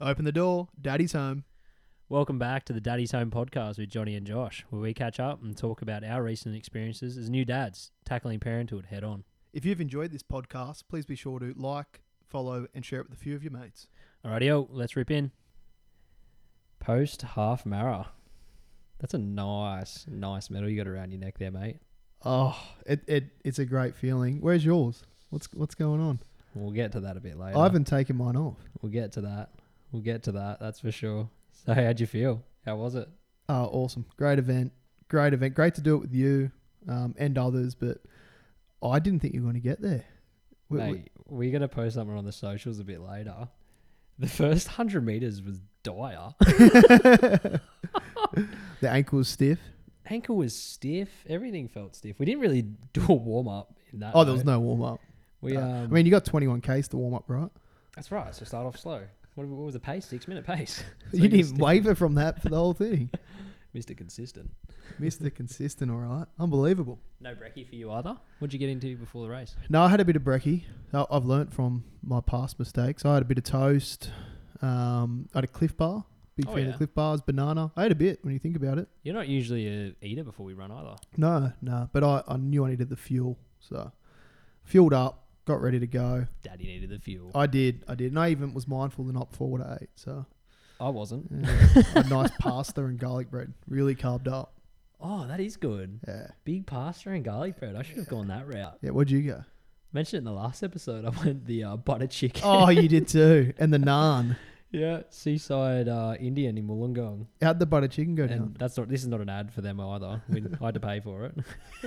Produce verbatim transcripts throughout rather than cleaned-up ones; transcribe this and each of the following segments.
Open the door. Daddy's home. Welcome back to the Daddy's Home podcast with Johnny and Josh, where we catch up and talk about our recent experiences as new dads, tackling parenthood head on. If you've enjoyed this podcast, please be sure to like, follow, and share it with a few of your mates. Alrighty, let's rip in. Post half mara. That's a nice, nice medal you got around your neck there, mate. Oh, it, it it's a great feeling. Where's yours? What's what's going on? We'll get to that a bit later. I haven't taken mine off. We'll get to that. We'll get to that, that's for sure. So how'd you feel? How was it? Oh, awesome. Great event. Great event. Great to do it with you um, and others, but I didn't think you were going to get there. We, Mate, we, we're going to post something on the socials a bit later. The first one hundred metres was dire. The ankle was stiff. Ankle was stiff. Everything felt stiff. We didn't really do a warm-up in that. Oh, there was no warm-up. We, uh, um, I mean, you got twenty-one Ks to warm up, right? That's right. So start off slow. What, what was the pace? Six-minute pace. So you didn't stiff. waver from that for the whole thing. Mister Consistent. Mister Consistent, all right. Unbelievable. No brekkie for you either? What'd you get into before the race? No, I had a bit of brekkie. I- I've learnt from my past mistakes. I had a bit of toast. Um, I had a Cliff Bar. Big Oh, fan yeah. of Cliff Bars. Banana. I had a bit when you think about it. You're not usually a eater before we run either. No, no. But I, I knew I needed the fuel. So, fueled up. Got ready to go. Daddy needed the fuel. I did. I did. And I even was mindful the night before what I ate. So, I wasn't. yeah. A nice pasta and garlic bread. Really carved up. Oh, that is good. Yeah. Big pasta and garlic bread. I should have gone that route. Yeah, what'd you go? Mentioned it in the last episode. I went the uh, butter chicken. Oh, you did too. And the naan. Yeah, seaside uh, Indian in Wollongong. How'd the butter chicken go down? And that's not. This is not an ad for them either. We, I had to pay for it.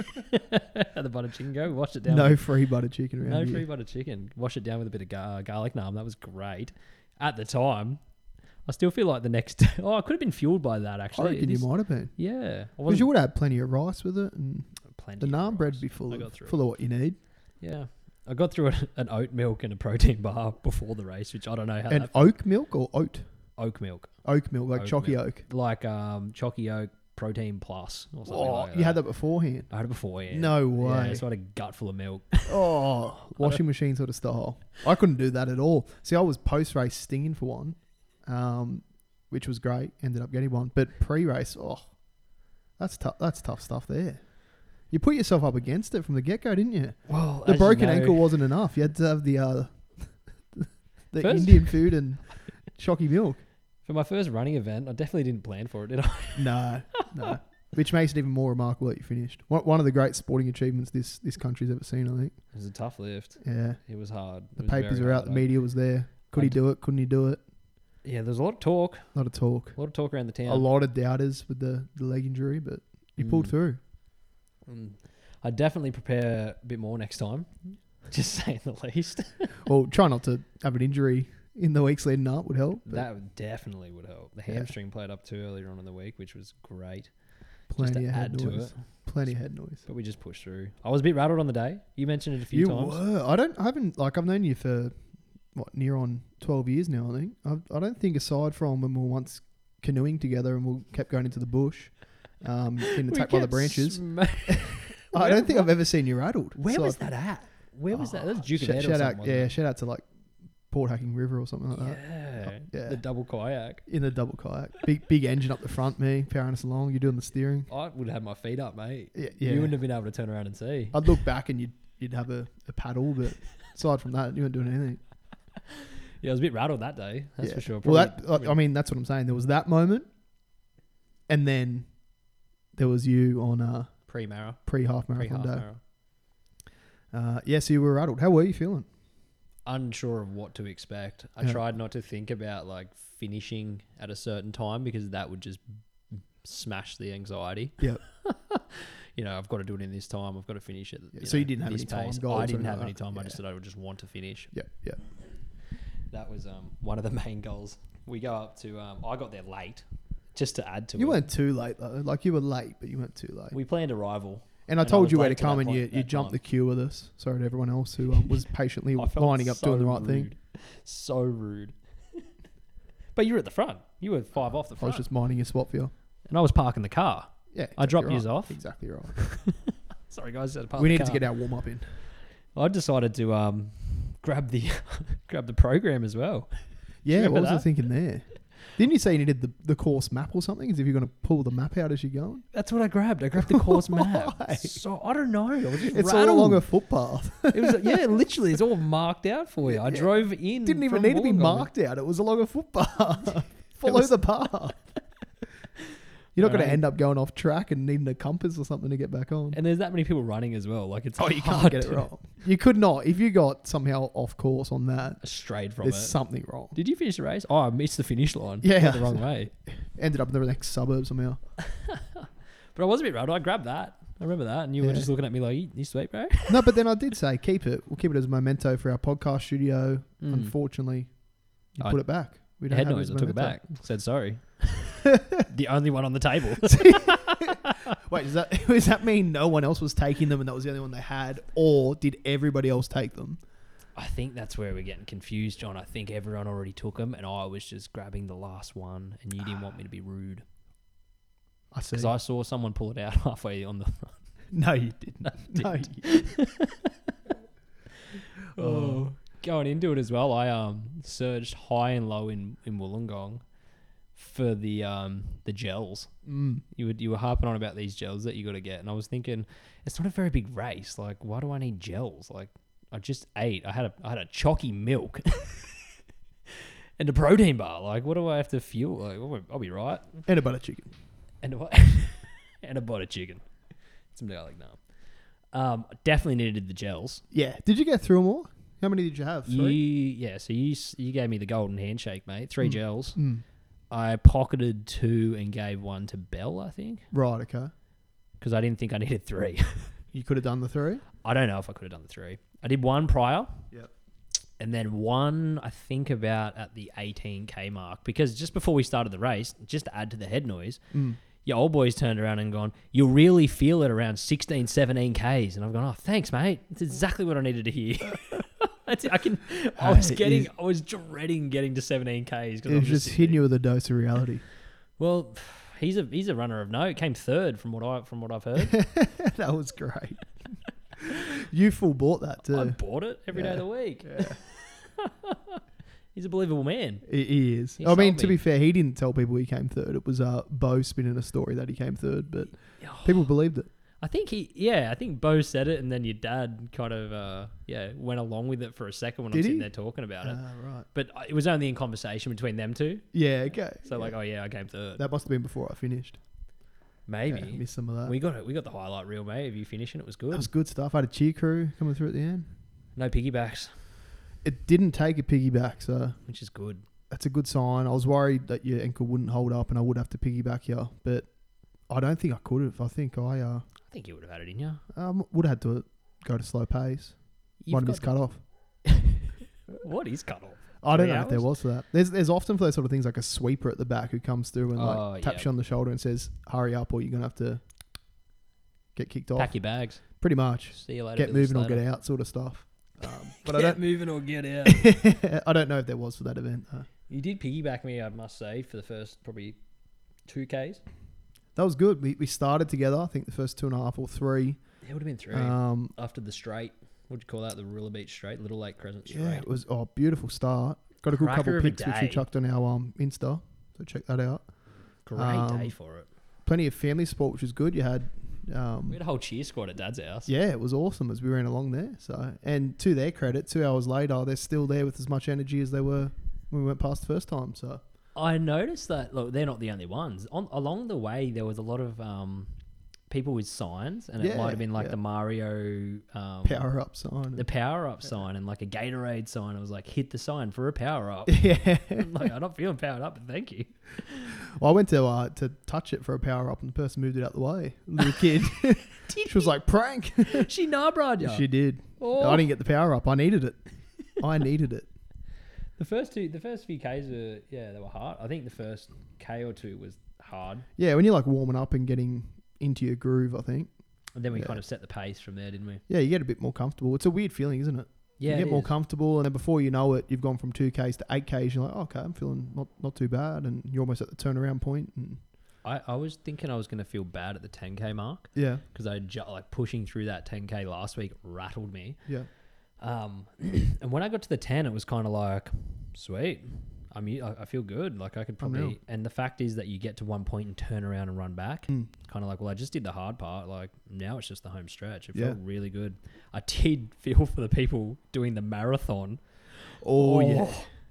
Had the butter chicken go. Washed it down. No with, free butter chicken around no here. free butter chicken. Wash it down with a bit of gar- garlic naan. That was great. At the time, I still feel like the next. Oh, I could have been fueled by that I actually. reckon This- you might have been. Yeah, I Because wasn't you would have had plenty of rice with it, and plenty the of naan bread rice. would be full I of, got through full of what you need. Yeah. I got through an, an oat milk and a protein bar before the race, which I don't know how And that oak milk or oat? oak milk. Oak milk, like Oat chalky milk. oak. Like um Chalky Oak Protein Plus or something Oh, like that. you had that beforehand? I had it before, yeah. No Yeah, way. it's got a gut full of milk. Oh, washing machine sort of style. I couldn't do that at all. See, I was post-race stinging for one, um, which was great. Ended up getting one. But pre-race, oh, that's tough. That's tough stuff there. You put yourself up against it from the get-go, didn't you? Well, The as broken you know, ankle wasn't enough. You had to have the uh, the First- Indian food and chalky milk. for my first running event, I definitely didn't plan for it, did I? No, no. Which makes it even more remarkable that you finished. One one of the great sporting achievements this, this country's ever seen, I think. It was a tough lift. Yeah. It was hard. It The was papers very were out. hard. The media was there. Could I he d- do it? Couldn't he do it? Yeah, there was a lot of talk. A lot of talk. A lot of talk around the town. A lot of doubters with the, the leg injury, but you pulled Mm. through. Mm. I'd definitely prepare a bit more next time. Just saying the least. Well, try not to have an injury in the weeks leading up would help. but That would definitely would help. The Yeah. hamstring played up too earlier on in the week, which was great. plenty just of to head add to noise. it. Plenty of head noise. But we just pushed through. I was a bit rattled on the day. You mentioned it a few You times. were. I don't. I haven't. Like I've known you for what near on twelve years now. I think. I've, I don't think aside from when we were once canoeing together and we kept going into the bush, um, getting We attacked by the kept branches. sma- I Where- don't think I've ever seen you rattled. Where So was I've- that at? Where was that? That was Oh, Duke of sh- Ed or shout something, out, wasn't yeah, it? shout out to like Port Hacking River or something like that. Yeah. yeah. The double kayak. In the double kayak, big big engine up the front, me powering us along. You're doing the steering. I would have had my feet up, mate. Yeah, yeah. You wouldn't have been able to turn around and see. I'd look back and you'd you'd have a, a paddle, but aside from that, you weren't doing anything. Yeah, I was a bit rattled that day. That's Yeah. for sure. Well, that Probably- I I mean, that's what I'm saying. There was that moment, and then there was you on uh, pre-mara. pre half Pre marathon half day. mara. Uh, yeah, so you were rattled. How were you feeling? Unsure of what to expect. I Yeah. tried not to think about like finishing at a certain time because that would just smash the anxiety. Yep. You know, I've got to do it in this time. I've got to finish it. Yeah, You so know, you didn't have this any time pace. goals or I didn't anything have like any that? time. I Yeah. just said I would just want to finish. Yeah, yeah. That was um, one of the main goals. We go up to. Um, I got there late, just to add to You it. weren't too late though. Like you were late, but you weren't too late. We planned arrival. And I and I told was you where to late to come, that and point- you, you that jumped time. the queue with us. Sorry to everyone else who um, was patiently I felt lining up so doing the right thing. rude. So rude. But you were at the front. You were five off the I was front. just minding your spot for you. And I was parking the car. Yeah, I dropped exactly yous right. off. Exactly right. Sorry, guys. I had to park we the need to car. get our warm up in. I decided to um, grab the grab the program as well. Yeah, Remember what was I that? thinking there? Didn't you say you needed the, the course map or something? As if you're going to pull the map out as you're going? That's what I grabbed. I grabbed the course map. Why? So I don't know. I was just It's rattled. all along a footpath. It was yeah, literally, it's all marked out for you. I Yeah. drove in. Didn't even from need to be Wollongong. marked out. It was along a footpath. Follow was- the path. You're not going to Alright. end up going off track and needing a compass or something to get back on. And there's that many people running as well. Like it's Oh, you can't hard get it to- wrong. You could not. If you got somehow off course on that, strayed from there's it. something wrong. Did you finish the race? Oh, I missed the finish line. Yeah. Went the wrong way. Ended up in the next suburb somehow. But I was a bit rattled. I grabbed that. I remember that, and you were Yeah. just looking at me like, "You, you sweet, bro." No, but then I did say keep it. We'll keep it as a memento for our podcast studio. Mm. Unfortunately, you I- put it back. We don't Head have noise. it I as took it memento. back. Said sorry. The only one on the table. Wait, does that does that mean no one else was taking them and that was the only one they had, or did everybody else take them? I think that's where we're getting confused, John. I think everyone already took them, and I was just grabbing the last one, and you didn't want me to be rude. I see. Because I saw someone pull it out halfway on the. No, you didn't. No, didn't. you didn't. Oh, going into it as well, I um surged high and low in, in Wollongong for the um the gels. Mm. You would you were harping on about these gels that you got to get, and I was thinking it's not a very big race. Like, why do I need gels? Like, I just ate. I had a I had a chalky milk and a protein bar. Like, what do I have to fuel? Like, I'll be- I'll be right. And a butter chicken. And a and a butter chicken. Some garlic naan. Um, definitely needed the gels. Yeah. Did you get through them all? How many did you have? You, Three. yeah, so you s- you gave me the golden handshake, mate. Three Mm. gels. Mm. I pocketed two and gave one to Belle, I think, Right. Okay. because I didn't think I needed three. You could have done the three. I don't know if I could have done the three. I did one prior. Yep. And then one, I think, about at the eighteen K mark, because just before we started the race, just to add to the head noise, Mm. your old boys turned around and gone, "You'll really feel it around sixteen, seventeen Ks." And I've gone, "Oh, thanks, mate. It's exactly what I needed to hear." That's it. I can. I was Hey, getting. you- I was dreading getting to seventeen Ks It because was just hitting you with a dose of reality. Well, he's a he's a runner of note. Came third from what I from what I've heard. That was great. You full bought that too. I bought it every day of Yeah. the week. Yeah. He's a believable man. He, he is. He I mean, sold to me. be fair, he didn't tell people he came third. It was uh, Bo spinning a story that he came third, but people believed it. I think he, yeah, I think Bo said it, and then your dad kind of, uh, yeah, went along with it for a second when I'm Did sitting he? there talking about it. Ah, right. But it was only in conversation between them two. Yeah, okay. So Yeah. like, oh yeah, I came third. That must have been before I finished. Maybe Yeah, missed some of that. we got it. We got the highlight reel, mate. Of you finishing, it was good. That was good stuff. I had a cheer crew coming through at the end. No piggybacks, It didn't take a piggyback, so which is good. that's a good sign. I was worried that your ankle wouldn't hold up and I would have to piggyback you, but I don't think I could have. I think I uh, I think you would have had it in you. um, would have had to go to slow pace. You've Might have got missed cut off. the- What is cut off? I don't Three know if there hours? was for that. There's there's often for those sort of things like a sweeper at the back who comes through and like Oh, taps yeah. you on the shoulder and says, "Hurry up, or you're gonna have to get kicked off." Pack your bags. Pretty much. See you later. Get moving or get out, sort of stuff. Um, but I Get don't. moving or get out. I don't know if there was for that event. Though. You did piggyback me, I must say, for the first probably two Ks. That was good. We we started together. I think the first two and a half or three. It would have been three. Um, After the straight, what'd you call that? The Rilla Beach Straight, Little Lake Crescent Straight. yeah, it was oh beautiful start. Got a good Cracker couple of a pics which we day. chucked on our um Insta. So check that out. Great Um, day for it. Plenty of family support, which was good. You had. Um, We had a whole cheer squad at Dad's house. Yeah, it was awesome as we ran along there. So, and to their credit, two hours later, they're still there with as much energy as they were when we went past the first time. So, I noticed that, look, they're not the only ones. On Along the way, there was a lot of um, people with signs, and it Yeah, might have been like yeah. the Mario... Um, power up sign. The power-up sign and like a Gatorade sign. I was like, hit the sign for a power-up. yeah. I'm like, I'm not feeling powered up, but thank you. Well, I went to uh, to touch it for a power up, and the person moved it out the way. Little kid. She was like, "Prank." She nabrad ya. She did. Oh. I didn't get the power up. I needed it. I needed it. The first two, the first few Ks were, yeah, they were hard. I think the first K or two was hard. Yeah, when you're like warming up and getting into your groove, I think. And then we Yeah. kind of set the pace from there, didn't we? Yeah, you get a bit more comfortable. It's a weird feeling, isn't it? Yeah, you it get more is. comfortable, and then before you know it, you've gone from two Ks to eight Ks. You're like, oh, okay, I'm feeling not, not too bad, and you're almost at the turnaround point. And I, I was thinking I was going to feel bad at the ten K mark yeah, because I ju- like pushing through that ten K last week rattled me. yeah, Um, and when I got to the ten, it was kind of like, sweet. I'm u- I I feel good. Like I could probably, Unreal. and the fact is that you get to one point and turn around and run back. Mm. Kind of like, well, I just did the hard part. Like now it's just the home stretch. It Yeah. felt really good. I did feel for the people doing the marathon. Oh, yeah.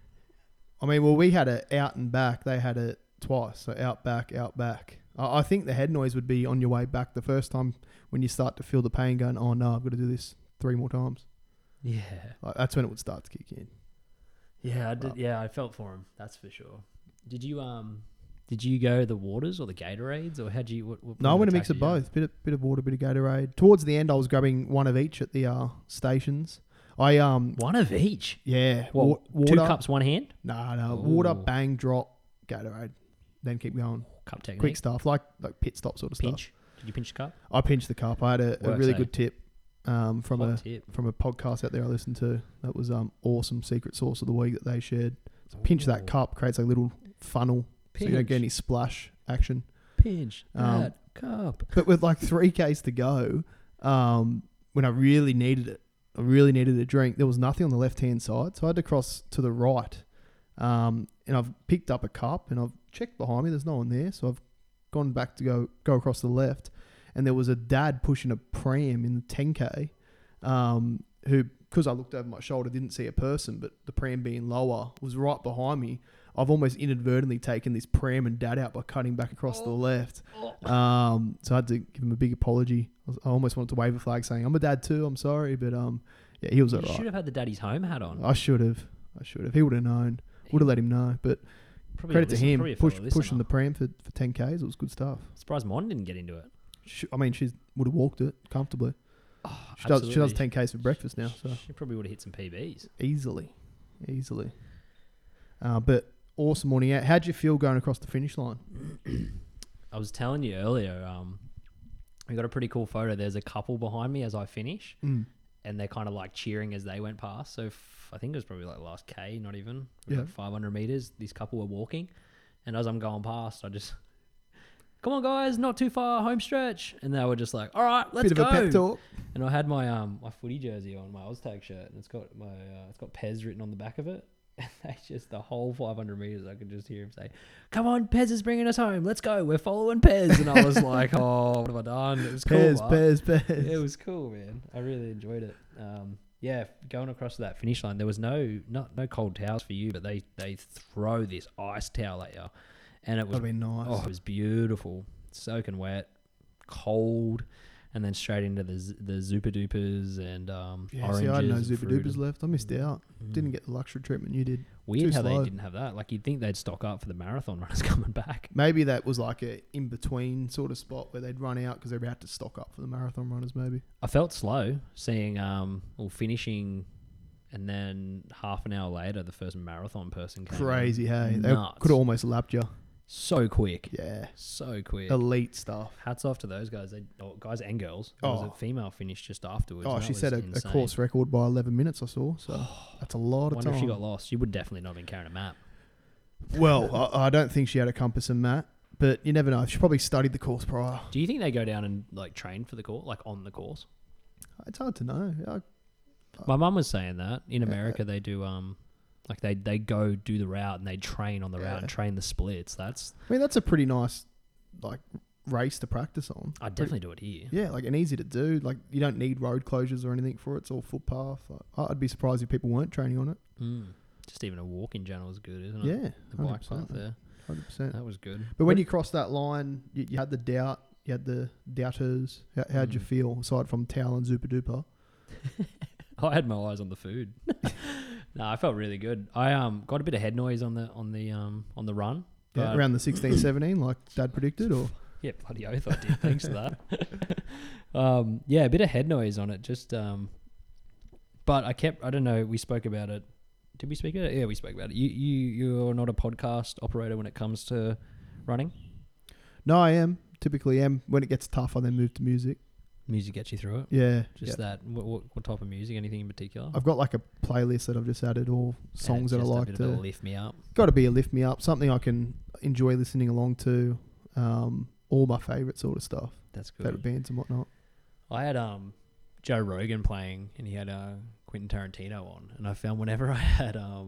I mean, well, we had it out and back. They had it twice. So out, back, out, back. I, I think the head noise would be on your way back the first time when you start to feel the pain going, oh, no, I've got to do this three more times. Yeah. Like, that's when it would start to kick in. Yeah, I did. But- Yeah, I felt for him. That's for sure. Did you um? Did you go the waters or the Gatorades or how'd you? What, what No, I what went a mix of attack did you both. Bit of, bit of water, bit of Gatorade. Towards the end, I was grabbing one of each at the uh, stations. I um have? One of each. yeah, What? wa- water. Two cups, one hand. Nah, no, water, Ooh. bang, drop, Gatorade. Then keep going. Cup technique. Quick stuff, like like pit stop sort of stuff. Pinch. Did you pinch the cup? I pinched the cup. I had a, a Works, really eh? good tip um, from Hot a tip. from a podcast out there I listened to. That was um awesome secret sauce of the week that they shared. So pinch Ooh. that cup, creates a little funnel, so you don't get any splash action. Pinch Um, that cup. But with like three Ks to go, um, when I really needed it, I really needed a drink. There was nothing on the left hand side, so I had to cross to the right. Um, and I've picked up a cup and I've checked behind me. There's no one there, so I've gone back to go go across to the left, and there was a dad pushing a pram in the ten K, um, who, because I looked over my shoulder, didn't see a person, but the pram being lower was right behind me. I've almost inadvertently taken this pram and dad out by cutting back across to the left. Um, so I had to give him a big apology. I, was, I almost wanted to wave a flag saying, I'm a dad too, I'm sorry. But um, yeah, he was You all should right. have had the daddy's home hat on. I should have. I should have. He would have known. Would have let him know. But Probably credit a to listen- him, probably a push, fellow pushing listener. the pram for, for ten Ks. It was good stuff. Surprised Mon didn't get into it. She, I mean, she would have walked it comfortably. Oh, She does, she does absolutely. ten Ks for breakfast now. So She probably would have hit some P Bs. easily. Easily. Uh, but awesome morning out. How'd you feel going across the finish line? I was telling you earlier, um, we got a pretty cool photo. There's a couple behind me as I finish, Mm. and they're kind of like cheering as they went past. So f- I think it was probably like last K, not even. Yeah. Like five hundred meters. This couple were walking, and as I'm going past, I just, come on guys, not too far, home stretch. And they were just like, all right, let's Bit go. of a pep talk. And I had my um my footy jersey on, my Oztag shirt, and it's got my uh, it's got Pez written on the back of it. And they just the whole five hundred meters, I could just hear him say, "Come on, Pez is bringing us home. Let's go. We're following Pez." And I was like, "Oh, what have I done?" It was cool. Pez, Mark. Pez, Pez. It was cool, man. I really enjoyed it. Um, yeah, going across that finish line, there was no not no cold towels for you, but they they throw this ice towel at you, and it was That'd be nice. oh, it was beautiful, soaking wet, cold, and then straight into the z- the Zupa Dupas and um, Yeah, oranges. see, I had no and Zupa fruit Dupas and- left. I missed out. Mm. Didn't get the luxury treatment you did. Weird too how slow. they didn't have that. Like you'd think they'd stock up for the marathon runners coming back. Maybe that was like a in between sort of spot where they'd run out because they're about to stock up for the marathon runners. Maybe. I felt slow seeing um well finishing, and then half an hour later the first marathon person came. in. Crazy, hey. They Nuts. could have almost lapped you. So quick, Yeah. so quick. Elite stuff. Hats off to those guys. They oh, guys and girls. There was Oh. a female finish just afterwards. Oh, and that she was set a, a insane. course record by eleven minutes, I saw. So that's a lot of Wonder time. if she got lost. She would definitely not have been carrying a map. Well, I, I don't think she had a compass and map, but you never know. She probably studied the course prior. Do you think they go down and like train for the course, like on the course? It's hard to know. I, My mum was saying that in Yeah. America they do um like they they go do the route and they train on the route Yeah. and train the splits. That's I mean, that's a pretty nice like race to practice on. I'd definitely do it here. Yeah, like and easy to do. Like you don't need road closures or anything for it. It's all footpath. Like, I'd be surprised if people weren't training on it. Mm. Just even a walk in general is good, isn't it? Yeah, The bike path one there. hundred percent. That was good. But when you crossed that line, you, you had the doubt. You had the doubters. How, how'd you Mm. feel aside from Towel and Zupa Duper? I had my eyes on the food. No, I felt really good. I um got a bit of head noise on the on the um on the run. Yeah, but- around the sixteen, seventeen, like Dad predicted, or Yeah, bloody oath I did. Thanks for that. um, yeah, a bit of head noise on it. Just, um, but I kept. I don't know. We spoke about it. Did we speak about it? Yeah, we spoke about it. You, you, you're not a podcast operator when it comes to running. no, I am typically am. When it gets tough, I then move to music. Music gets you through it. Yeah, Just yeah. that. What, what, what type of music? Anything in particular? I've got like a playlist that I've just added, all songs Yeah, that I just a like bit to. of a lift me up. Got to be a lift me up, something I can enjoy listening along to. Um, all my favorite sort of stuff, That's good. favorite bands and whatnot. I had um Joe Rogan playing, and he had uh, Quentin Tarantino on, and I found whenever I had um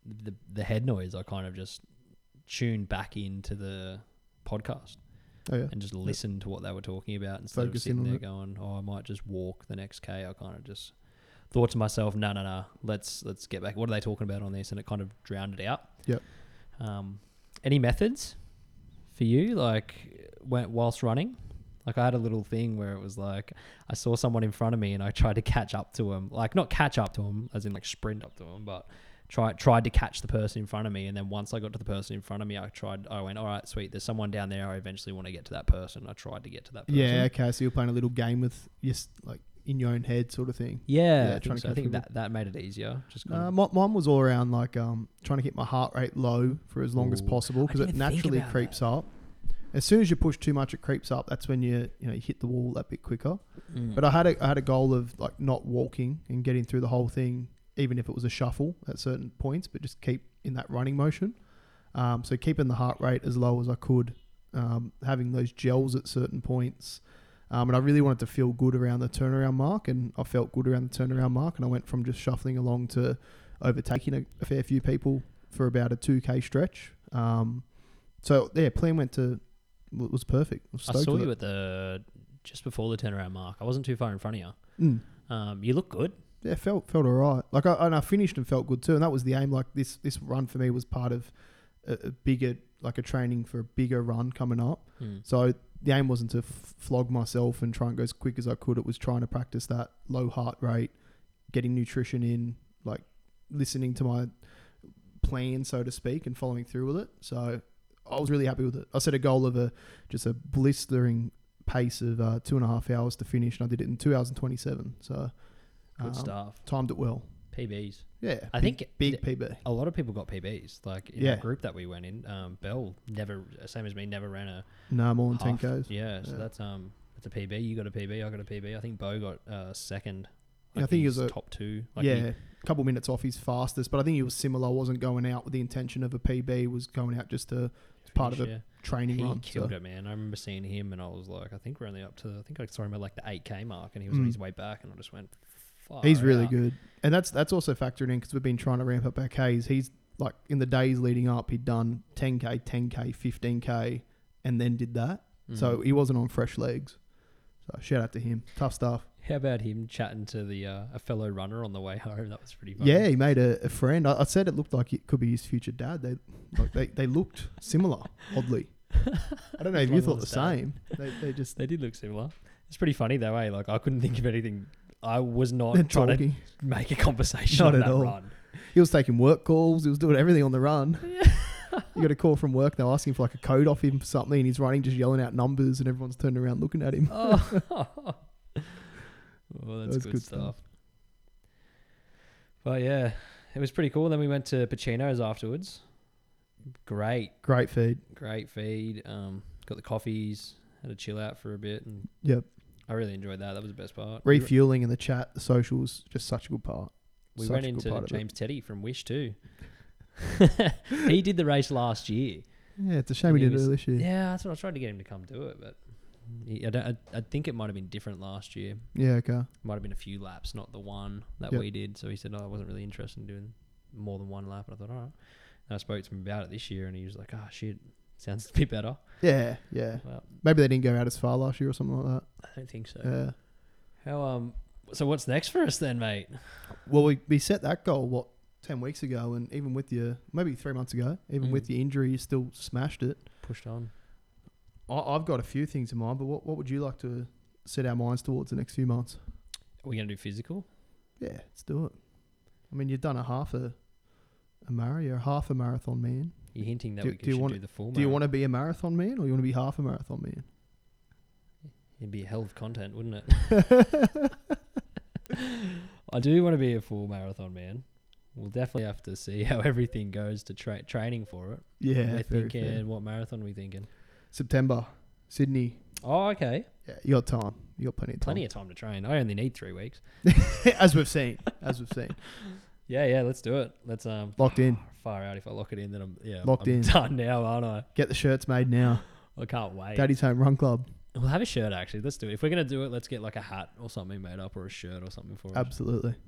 the the head noise, I kind of just tuned back into the podcast Oh yeah. and just listened to what they were talking about instead Focus of in sitting on there it. going, "Oh, I might just walk the next K." I kind of just thought to myself, "No, no, no. Let's let's get back. What are they talking about on this?" And it kind of drowned it out. Yep. Um, any methods for you, like when, whilst running? Like I had a little thing where it was like I saw someone in front of me and I tried to catch up to him, like not catch up to him as in like sprint up to him, but try tried to catch the person in front of me. And then once I got to the person in front of me, I tried. I went, all right, sweet. There's someone down there. I eventually want to get to that person. I tried to get to that person. Yeah. Okay. So you're playing a little game with just like in your own head, sort of thing. Yeah, Yeah, I trying think, to so. I catch think people. that, that made it easier. Just kind Uh, of, mi- mine was all around like um, trying to keep my heart rate low for as long as Ooh. possible I because didn't it even think naturally about creeps up. As soon as you push too much, it creeps up. That's when you you know you hit the wall that bit quicker. mm. But I had a I had a goal of like not walking and getting through the whole thing, even if it was a shuffle at certain points, but just keep in that running motion. Um, so keeping the heart rate as low as I could, um, having those gels at certain points. Um, and I really wanted to feel good around the turnaround mark, and I felt good around the turnaround mark, and I went from just shuffling along to overtaking a, a fair few people for about a two K stretch. Um, so yeah, plan went to was perfect. I, was I stoked saw with you it. at the just before the turnaround mark. I wasn't too far in front of you. Mm. Um, you look good. Yeah, felt felt alright. Like I and I finished and felt good too, and that was the aim. Like this this run for me was part of a, a bigger like a training for a bigger run coming up. Mm. So the aim wasn't to f- flog myself and try and go as quick as I could. It was trying to practice that low heart rate, getting nutrition in, like listening to my plan, so to speak, and following through with it. So I was really happy with it. I set a goal of a just a blistering pace of uh, two and a half hours to finish, and I did it in two hours and twenty-seven. So Good um, stuff. timed it well. P Bs. Yeah, I big, think big it- P B. A lot of people got P Bs. Like in Yeah. the group that we went in, um, Bell never, same as me, never ran a No more than ten half. Ks. Yeah, so Yeah. that's um, that's a P B. You got a P B. I got a P B. I think Bo got uh, second. Yeah, I think he was he's a- top two. Like yeah, he- a couple minutes off his fastest, but I think he was similar. Wasn't going out with the intention of a P B. Was going out just to part of a yeah. training He run. killed so. it, man. I remember seeing him, and I was like, I think we're only up to. I think I saw him at like the eight K mark, and he was on Mm. his way back, and I just went. Far He's really out. good, and that's that's also factored in because we've been trying to ramp up our Ks. He's like in the days leading up, he'd done ten K, ten K, fifteen K, and then did that. Mm. So he wasn't on fresh legs. So shout out to him. Tough stuff. How about him chatting to the uh, a fellow runner on the way home? That was pretty funny. Yeah, he made a, a friend. I, I said it looked like it could be his future dad. They like they, they looked similar, oddly. I don't know if you Like thought on the his dad. same. They, they just They did look similar. It's pretty funny though, eh? Like I couldn't think of anything. I was not they're trying talking. to make a conversation Not on at that all. run. He was taking work calls. He was doing everything on the run. You got a call from work. They were asking for like a code off him for something, and he's running, just yelling out numbers, and everyone's turning around looking at him. Oh, oh that's, That's good, good stuff. stuff. But yeah, it was pretty cool. Then we went to Pacino's afterwards. Great, Great feed. great feed. Um, got the coffees, had a chill out for a bit, and Yep. I really enjoyed that. That was the best part. Refueling in the chat, the socials, just such a good part. We Such went a good into part of it. James Teddy from Wish too. He did the race last year. Yeah, it's a shame we He didn't was- do it this year. Yeah, that's what I tried to get him to come do it, but he, I, don't, I, I think it might have been different last year. Yeah, okay. Might have been a few laps, not the one that Yep. we did. So he said, "Oh, I wasn't really interested in doing more than one lap." And I thought, all right. And I spoke to him about it this year, and he was like, "Ah, oh, shit, sounds a bit better." Yeah, yeah. Well, Maybe they didn't go out as far last year or something like I don't think so. that. Yeah. How um? So what's next for us then, mate? Well, we, we set that goal, what, ten weeks ago, and even with your, maybe three months ago, even Mm. with your injury, you still smashed it. Pushed on. I, I've got a few things in mind, but what, what would you like to set our minds towards the next few months? Are we gonna do physical? Yeah, let's do it. I mean, you've done a half a, a marathon, you're a half a marathon man. You're hinting that Do- we do you should want- do the full. Do you want to be a marathon man or you want to be half a marathon man? It'd be a hell of content, wouldn't it? I do want to be a full marathon man. We'll definitely have to see how everything goes to tra- training for it. Yeah, We're very thinking, fair. what marathon are we thinking? September, Sydney. Oh, okay. Yeah, you got time. You got plenty of time. Plenty of time to train. I only need three weeks. As we've seen. As we've seen. Yeah, yeah, let's do it. Let's um Locked in. far out. If I lock it in, then I'm yeah Locked I'm in. done now, aren't I? Get the shirts made now. I can't wait. Daddy's Home Run Club. We'll have a shirt actually. Let's do it. If we're gonna do it, let's get like a hat or something made up or a shirt or something for us. Absolutely.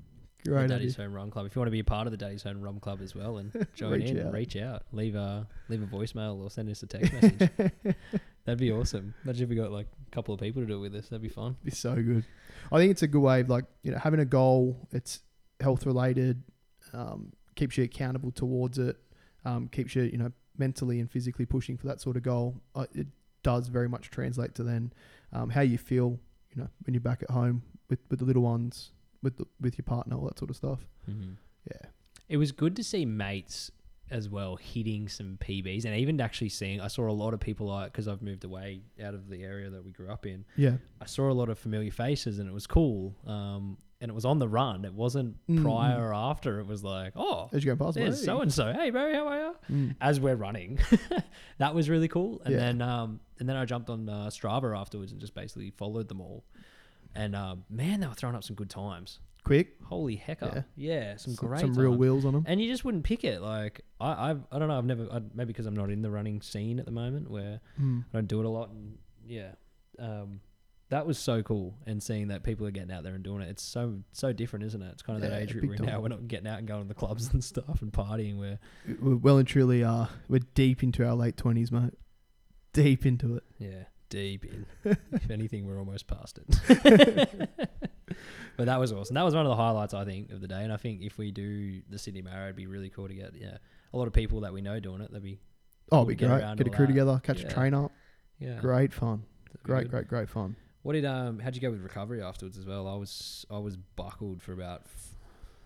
Great the idea. Daddy's Home Rum Club. If you want to be a part of the Daddy's Home Rum Club as well and join Reach in, out. reach out, leave a leave a voicemail or send us a text message. That'd be awesome. Imagine if we got like a couple of people to do it with us. That'd be fun. Be so good. I think it's a good way of like, you know, having a goal. It's health related, um, keeps you accountable towards it, um, keeps you, you know, mentally and physically pushing for that sort of goal. Uh, it does very much translate to then um, how you feel, you know, when you're back at home with, with the little ones, with the, with your partner, all that sort of stuff. Mm-hmm. Yeah. It was good to see mates as well hitting some P Bs, and even actually seeing, I saw a lot of people, like, because I've moved away out of the area that we grew up in. Yeah. I saw a lot of familiar faces, and it was cool. Um, and it was on the run. It wasn't Mm-hmm. prior or after. It was like, oh, As you go past, there's hey. so and so. Hey, Barry, how are you? Mm. As we're running, that was really cool. And Yeah. then, um, and then I jumped on uh, Strava afterwards and just basically followed them all. And uh, man, they were throwing up some good times. Quick. Holy hecker! Yeah, yeah some, Some, great, some real times. wheels on them. And you just wouldn't pick it. Like I, I've, I don't know. I've never. I, maybe because I'm not in the running scene at the moment, where Mm. I don't do it a lot. And yeah, um, that was so cool. And seeing that people are getting out there and doing it, it's so so different, isn't it? It's kind of that Yeah, age group big we're time. now. We're not getting out and going to the clubs and stuff and partying. We're We're well and truly are. We're deep into our late twenties, mate. Deep into it. yeah deep in. If anything, we're almost past it. But that was awesome. That was one of the highlights, I think, of the day. And I think if we do the Sydney Marathon, it'd be really cool to get yeah a lot of people that we know doing it. That'd be Oh, Cool it'd be to get great. around Get a all crew that. together, catch Yeah. a train up. yeah Great fun. that'd be Great, good. great, great fun. What did um? How'd you go with recovery afterwards as well? I was I was buckled for about f-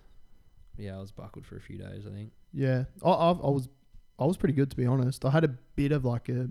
yeah I was buckled for a few days, I think. Yeah, I, I, I was, I was pretty good, to be honest. I had a bit of like a,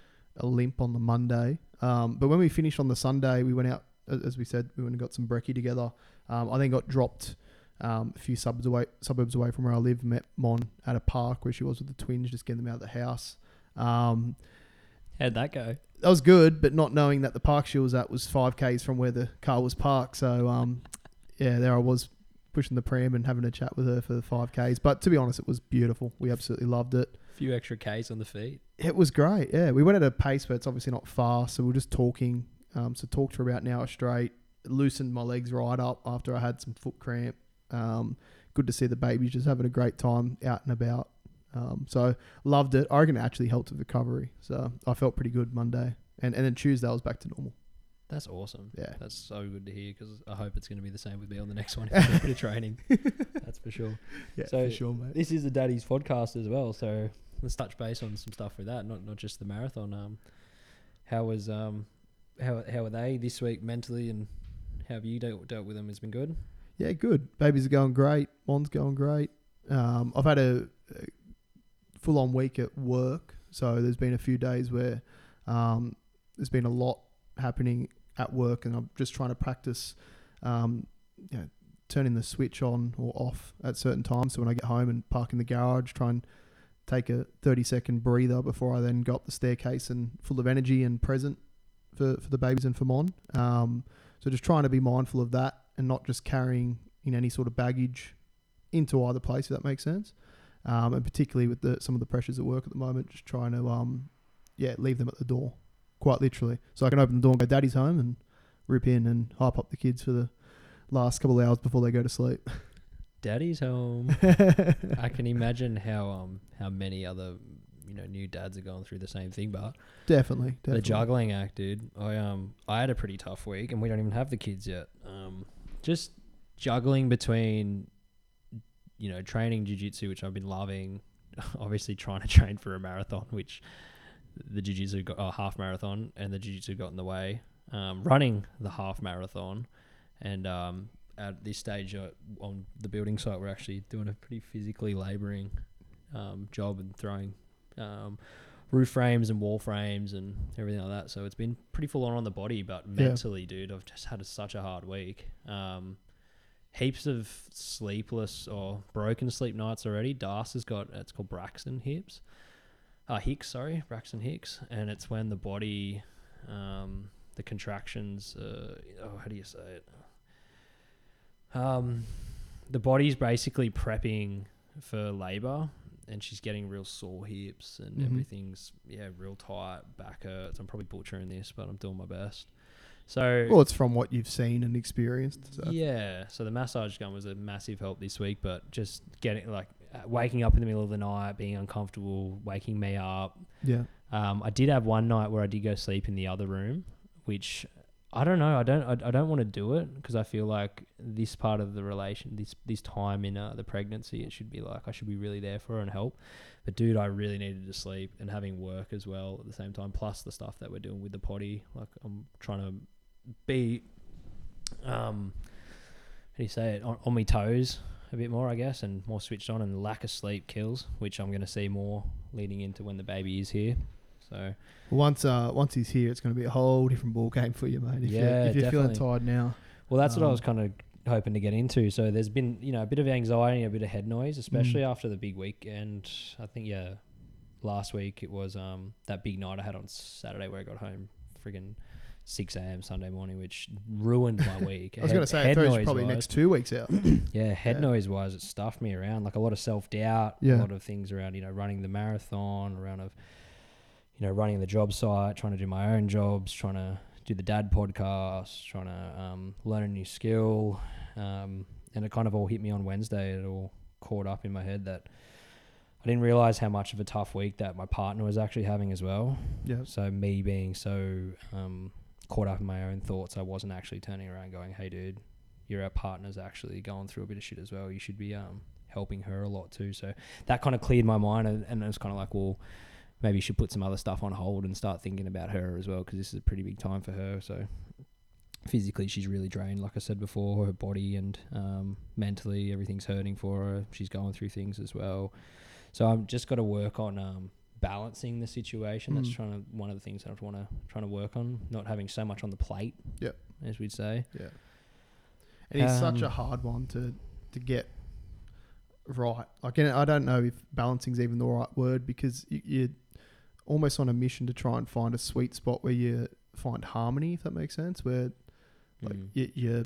a limp on the Monday, um, but when we finished on the Sunday, we went out, a- as we said, we went and got some brekkie together. Um, I then got dropped um, a few suburbs away, suburbs away from where I live. Met Mon at a park where she was with the twins, just getting them out of the house. Um, How'd that go? that was good, but not knowing that the park she was at was five k's from where the car was parked. So um, yeah, there I was pushing the pram and having a chat with her for the five k's. But to be honest, it was beautiful. We absolutely loved it. A few extra Ks on the feet. It was great. Yeah, we went at a pace, but it's obviously not fast. So we were just talking. Um, so talked for about an hour straight. It loosened my legs right up after I had some foot cramp. Um, good to see the babies just having a great time out and about. Um, so loved it. I reckon it actually helped with recovery. So I felt pretty good Monday, and and then Tuesday I was back to normal. That's awesome. Yeah. That's so good to hear, because I hope it's going to be the same with me on the next one. If I do a bit of training. That's for sure. Yeah, So for sure, mate. This is the Daddy's podcast as well, so let's touch base on some stuff with that, not not just the marathon. Um, how was um, how how are they this week mentally, and how have you dealt, dealt with them? Has been good. Yeah, good. Babies are going great. Mon's going great. Um, I've had a, a full-on week at work, so there's been a few days where um, there's been a lot happening at work, and I'm just trying to practice, um, you know, turning the switch on or off at certain times. So when I get home and park in the garage, try and take a thirty-second breather before I then go up the staircase and full of energy and present for, for the babies and for Mon. Um, so just trying to be mindful of that and not just carrying in any sort of baggage into either place, if that makes sense. Um, and particularly with the some of the pressures at work at the moment, just trying to um, yeah, leave them at the door, quite literally. So I can open the door and go, Daddy's home, and rip in and hype up the kids for the last couple of hours before they go to sleep. Daddy's home. I can imagine how um how many other you know new dads are going through the same thing, but Definitely, definitely. the juggling act, dude. I um I had a pretty tough week, and we don't even have the kids yet. Um, just juggling between you know training jiu-jitsu, which I've been loving, obviously trying to train for a marathon, which the jiu-jitsu got a oh, half marathon, and the jiu-jitsu got in the way. Um, running the half marathon, and um. At this stage uh, on the building site, we're actually doing a pretty physically labouring um, job and throwing um, roof frames and wall frames and everything like that. So it's been pretty full on on the body, but Yeah. mentally, dude, I've just had a, such a hard week. Um, heaps of sleepless or broken sleep nights already. Das has got, it's called Braxton Hips. Uh, Hicks, sorry, Braxton Hicks. And it's when the body, um, the contractions, uh, oh, how do you say it? Um, the body's basically prepping for labour, and she's getting real sore hips, and Mhm. everything's yeah real tight. Back hurts. I'm probably butchering this, but I'm doing my best. So Well, it's from what you've seen and experienced. So. yeah, so the massage gun was a massive help this week, but just getting like uh, waking up in the middle of the night, being uncomfortable, waking me up. Yeah. Um, I did have one night where I did go sleep in the other room, which I don't know. I don't. I, I don't want to do it because I feel like this part of the relation, this this time in uh, the pregnancy, it should be like I should be really there for her and help. But dude, I really needed to sleep and having work as well at the same time, plus the stuff that we're doing with the potty. Like I'm trying to be, um, how do you say it, on, on my toes a bit more, I guess, and more switched on. And lack of sleep kills, which I'm going to see more leading into when the baby is here. So once uh once he's here, it's going to be a whole different ball game for you, mate. If yeah, you're, if you're feeling definitely. tired now. Well, that's um, what I was kind of hoping to get into. So there's been, you know, a bit of anxiety, a bit of head noise, especially Mm. after the big weekend. I think, yeah, last week it was um that big night I had on Saturday where I got home friggin' six a.m. Sunday morning, which ruined my week. I was going to say, I thought it was probably next two weeks out. Yeah, head Yeah. noise wise, it stuffed me around. Like a lot of self doubt, Yeah. a lot of things around, you know, running the marathon, around of, you know, running the job site, trying to do my own jobs, trying to do the dad podcast, trying to um, learn a new skill. Um, and it kind of all hit me on Wednesday. It all caught up in my head that I didn't realize how much of a tough week that my partner was actually having as well. Yeah. So me being so um, caught up in my own thoughts, I wasn't actually turning around going, hey, dude, your our partner's actually going through a bit of shit as well. You should be um, helping her a lot too. So that kind of cleared my mind. And, and it was kind of like, well, maybe you should put some other stuff on hold and start thinking about her as well, because this is a pretty big time for her. So physically, she's really drained, like I said before, her body and um, mentally, everything's hurting for her. She's going through things as well. So I've just got to work on um, balancing the situation. That's Mm. trying to one of the things that I want to trying to work on, not having so much on the plate. Yep. As we'd say. Yeah. And it's such a Um, hard one to, to get right. Like, and I don't know if balancing's even the right word, because you, you're almost on a mission to try and find a sweet spot where you find harmony, if that makes sense, where like Mm. y your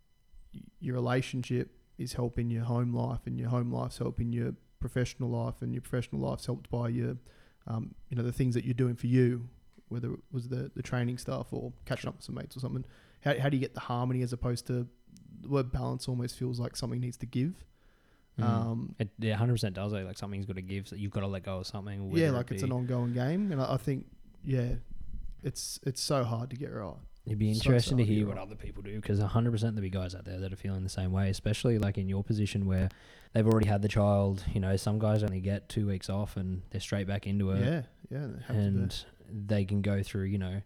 your relationship is helping your home life, and your home life's helping your professional life, and your professional life's helped by your, um, you know, the things that you're doing for you, whether it was the, the training stuff or catching up with some mates or something. How, how do you get the harmony, as opposed to the word balance almost feels like something needs to give. Mm. Um, It yeah, one hundred percent does. Like, like something's got to give, so you've got to let go of something. yeah, whether like it it's be- an ongoing game. And I, I think, yeah, it's it's so hard to get right. It'd be So interesting to sorry, hear you're what right. other people do, because one hundred percent there'll be guys out there that are feeling the same way, especially like in your position where they've already had the child. You know, some guys only get two weeks off and they're straight back into it. Yeah, yeah. they have to be. And they can go through, you know,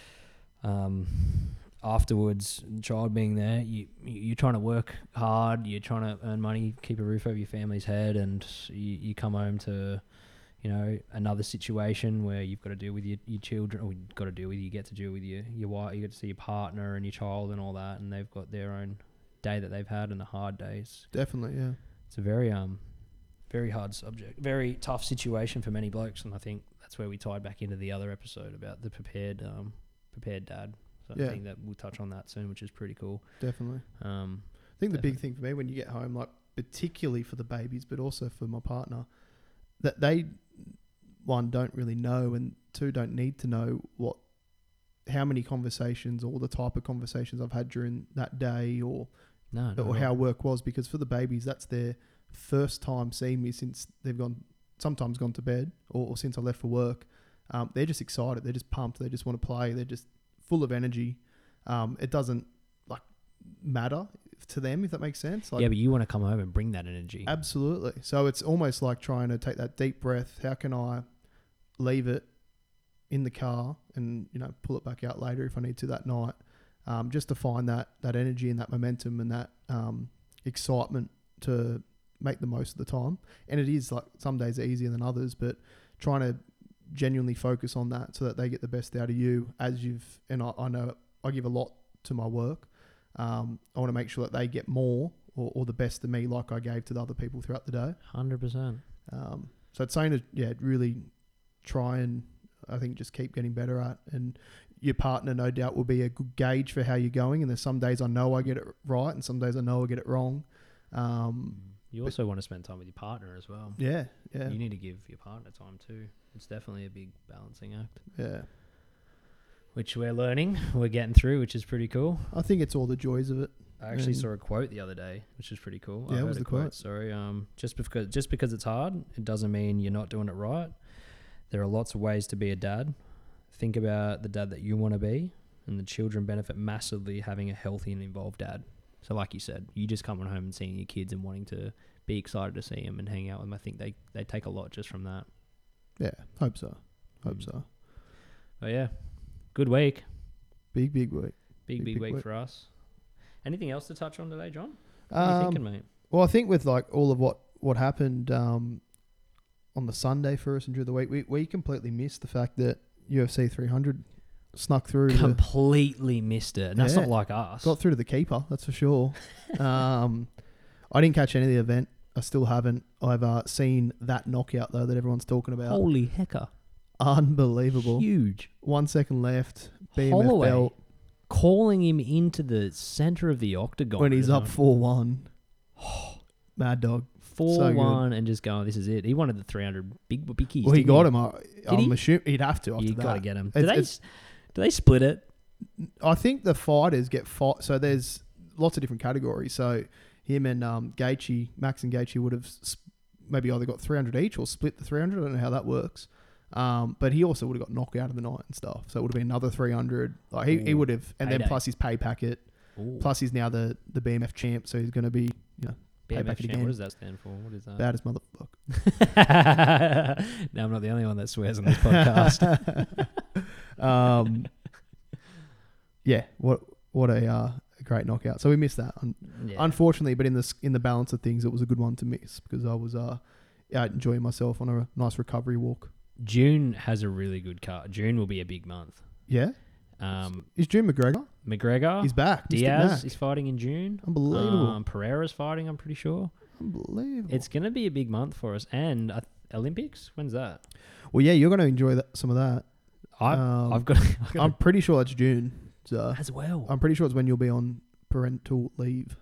um, afterwards, child being there, you, you- you're trying to work hard, you're trying to earn money, keep a roof over your family's head, and you, you come home to, you know, another situation where you've got to deal with your, your children, or you've got to deal with, you get to deal with your, your wife, you get to see your partner and your child and all that, and they've got their own day that they've had and the hard days. Definitely, yeah. It's a very, um, very hard subject, very tough situation for many blokes, and I think that's where we tied back into the other episode about the prepared, um, prepared dad. So Yeah. I think that we'll touch on that soon, which is pretty cool. Definitely. Um, I think the big Definitely. thing for me when you get home, like particularly for the babies, but also for my partner, that they, one, don't really know, and two, don't need to know what, how many conversations or the type of conversations I've had during that day, or no, no, or no. how work was, because for the babies, that's their first time seeing me since they've gone, sometimes gone to bed, or, or since I left for work. Um, they're just excited. They're just pumped. They just want to play. They're just full of energy. Um, it doesn't like matter to them, if that makes sense. Like, yeah, but you want to come home and bring that energy. absolutely. So it's almost like trying to take that deep breath. How can I leave it in the car and, you know, pull it back out later if I need to that night, um, just to find that that energy and that momentum and that um, excitement to make the most of the time. And it is like some days are easier than others, but trying to genuinely focus on that so that they get the best out of you as you've, and I, I know I give a lot to my work. Um, I want to make sure that they get more or, or the best of me, like I gave to the other people throughout the day. one hundred percent. Um, so it's saying to, yeah, really try and I think just keep getting better at, and your partner no doubt will be a good gauge for how you're going. And there's some days I know I get it right and some days I know I get it wrong. Um, You also want to spend time with your partner as well. yeah, yeah, You need to give your partner time too. It's definitely a big balancing act. yeah. which we're learning, we're getting through, which is pretty cool. I think it's all the joys of it. I actually And- saw a quote the other day, which is pretty cool. I Yeah, what heard was a the quote? Sorry, um, just because just because it's hard, it doesn't mean you're not doing it right. There are lots of ways to be a dad. Think about the dad that you want to be, and the children benefit massively having a healthy and involved dad. So, like you said, you just coming home and seeing your kids and wanting to be excited to see them and hang out with them. I think they they take a lot just from that. Yeah, hope so. Hope Mm. so. But yeah, good week, Big, big week. big Big, big, big week week. for us. Anything else to touch on today, John? What are you Um, thinking, mate? well, I think with like all of what, what happened um, on the Sunday for us and during the week, we, we completely missed the fact that U F C three hundred snuck through. to the, Completely missed it, and that's Yeah. not like us. got through to the keeper, that's for sure. um, I didn't catch any of the event. I still haven't. I've uh, seen that knockout, though, that everyone's talking about. Holy hecker! Unbelievable. Huge. One second left. B M F Holloway belt calling him into the center of the octagon when he's isn't up it? four one. Mad dog. four good. one and just going, this is it. He wanted the three hundred big biggies. Well, he didn't got him. I, I'm he? assuming he'd have to after You that. got to get him. It's- Do they, it's- s- do they split it? I think the fighters get fought. So there's lots of different categories. So him and um, Gaethje, Max and Gaethje would have sp- maybe either got three hundred each or split the three hundred. I don't know how that works. Um, but he also would have got knocked out of the night and stuff. So it would have been another three hundred. Like he, he Ooh, would have, and then payday. plus his pay packet. Ooh. Plus he's now the, the B M F champ. So he's going to be, you know, B M F payback champ. again. What does that stand for? What is that? bad as motherfucker. Now I'm not the only one that swears on this podcast. um, yeah, what what a uh, great knockout. So we missed that, un- Yeah. unfortunately. But in the s- in the balance of things, it was a good one to miss because I was uh, out enjoying myself on a nice recovery walk. June has a really good card. June will be a big month. Yeah, Um, is Jim McGregor? McGregor, He's back. Mister Diaz Mac. is fighting in June. Unbelievable. Um, Pereira's fighting, I'm pretty sure. Unbelievable. It's going to be a big month for us. And uh, Olympics? When's that? well, yeah, you're going to enjoy that, some of that. I've, Um, I've got, I've got I'm pretty sure it's June. So as well. I'm pretty sure it's when you'll be on parental leave.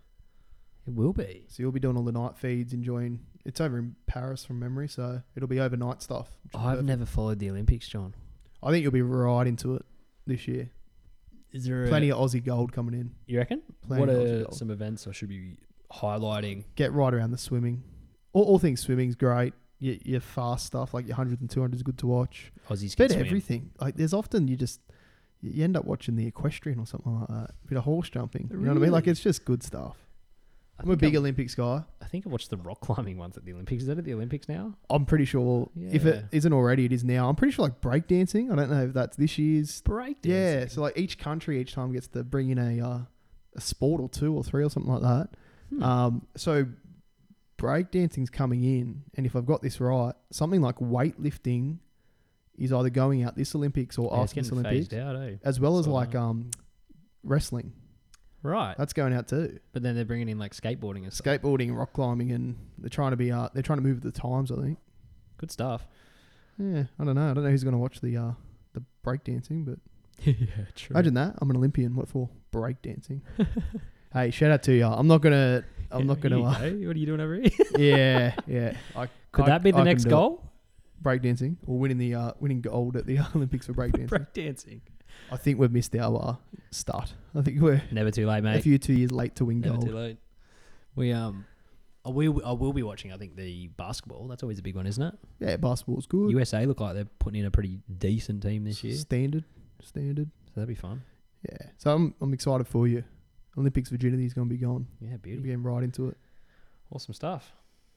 It will be. So you'll be doing all the night feeds, enjoying. It's over in Paris from memory, so it'll be overnight stuff. which will be I've perfect. never followed the Olympics, John. I think you'll be right into it this year. Is there Plenty a, of Aussie gold coming in. you reckon? plenty What of Aussie are gold. some events I should be highlighting? Get right around the swimming. All, all things swimming's great. Your, your fast stuff like your hundreds and two hundreds is good to watch. Aussies Bit can of swim. everything. Like there's often you just you end up watching the equestrian or something like that. Bit of horse jumping. You know what I mean? Like Really? it's just good stuff. I I'm a think big I'm- Olympics guy. I think I watched the rock climbing ones at the Olympics. Is that at the Olympics now? I'm pretty sure if it Yeah. isn't already, it is now. I'm pretty sure like breakdancing. I don't know if that's this year's. Breakdancing. Yeah, so like each country each time gets to bring in a uh, a sport or two or three or something like that. Hmm. Um, so breakdancing's coming in, and if I've got this right, something like weightlifting is either going out this Olympics or Yeah, it's after this getting Olympics, phased out, eh? as well as Saw like that. um wrestling. Right. That's going out too. But then they're bringing in like skateboarding and stuff. Skateboarding and rock climbing, and they're trying to be uh they're trying to move with the times. I think. Good stuff. Yeah, I don't know. I don't know who's going to watch the uh the breakdancing, but yeah, true. imagine that. I'm an Olympian. What for? Breakdancing. Hey, shout out to you. I'm not gonna. I'm not gonna. Uh, What are you doing over here? yeah, yeah. I, Could I- that be the I can next do it. goal? Breakdancing or winning the uh, winning gold at the Olympics for breakdancing. Breakdancing. I think we've missed our uh, start. I think we're Never too late, a mate. few two years late to win Never gold. too late. We um, I will I will be watching. I think the basketball. That's always a big one, isn't it? Yeah, basketball's good. U S A look like they're putting in a pretty decent team this year, so Standard, standard. that'd be fun. Yeah. So I'm I'm excited for you. Olympics virginity is going to be gone. Yeah, You're beauty. getting right into it. Awesome stuff.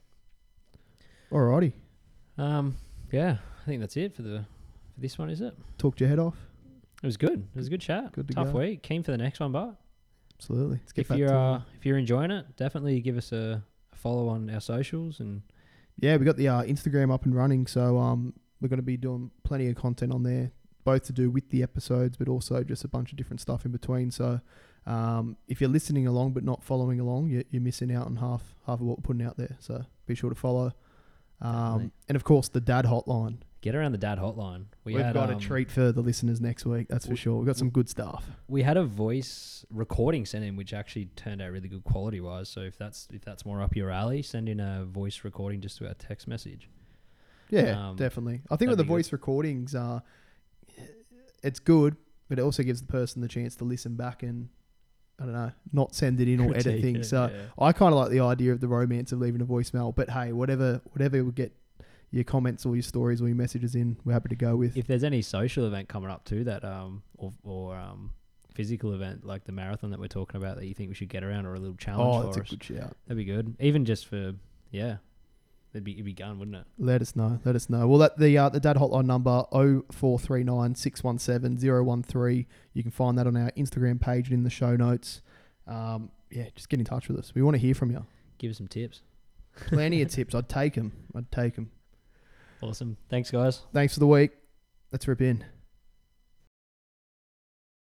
Alrighty. Um, yeah, I think that's it for the for this one. Is it? Talked your head off. It was good. It was a good chat. Good to Tough go. week. Keen for the next one, but Absolutely. Let's get if back you're to uh, if you're enjoying it, definitely give us a, a follow on our socials and Yeah, we got the uh, Instagram up and running, so um, we're going to be doing plenty of content on there, both to do with the episodes, but also just a bunch of different stuff in between. So um, if you're listening along but not following along, you're, you're missing out on half half of what we're putting out there. So be sure to follow. Um, Definitely. and of course, the Dad Hotline. get around the dad hotline. We We've had, got um, a treat for the listeners next week, that's for we- sure. We've got some good stuff. We had a voice recording sent in, which actually turned out really good quality wise. So if that's if that's more up your alley, send in a voice recording just to our text message. Yeah, Um, definitely. I think that'd with the be good. voice recordings, uh, it's good, but it also gives the person the chance to listen back and, I don't know, not send it in or edit Critique things. it, So yeah. I kind of like the idea of the romance of leaving a voicemail. But hey, whatever, whatever will get your comments or your stories or your messages in, we're happy to go with. If there's any social event coming up too that um or or um physical event like the marathon that we're talking about that you think we should get around, or a little challenge Oh, for that's a us, good shout. that'd be good. Even just for yeah, it'd be it'd be gun, wouldn't it? Let us know. Let us know. Well, that the uh, the dad hotline number oh four three nine, six one seven, oh one three. You can find that on our Instagram page and in the show notes. Um, yeah, just get in touch with us. We want to hear from you. Give us some tips. Plenty of tips. I'd take them. I'd take them. Awesome. Thanks, guys. Thanks for the week. Let's rip in.